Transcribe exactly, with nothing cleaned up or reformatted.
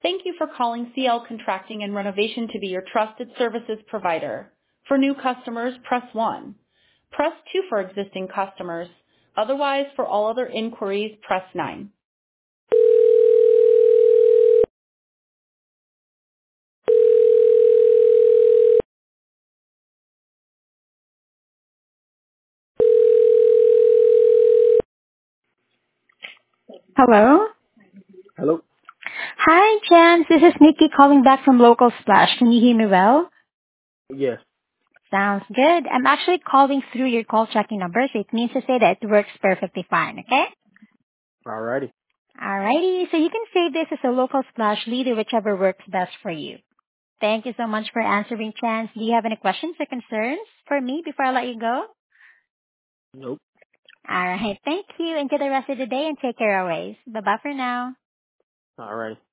Thank you for calling C L Contracting and Renovation to be your trusted services provider. For new customers, press one. Press two for existing customers. Otherwise, for all other inquiries, press nine. Hello? Hello? Hi, Chance. This is Nikki calling back from Local Splash. Can you hear me well? Yes. Sounds good. I'm actually calling through your call tracking number, so it means to say that it works perfectly fine, okay? Alrighty. Alrighty, so you can save this as a Local Splash leader, whichever works best for you. Thank you so much for answering, Chance. Do you have any questions or concerns for me before I let you go? Nope. Alright, thank you. Enjoy the rest of the day and take care always. Bye-bye for now. Alrighty.